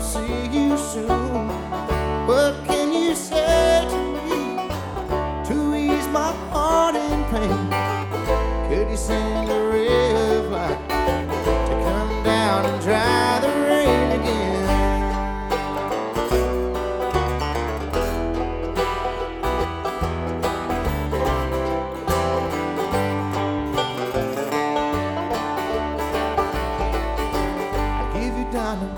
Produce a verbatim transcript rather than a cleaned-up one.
see you soon. What can you say to me to ease my heart in pain?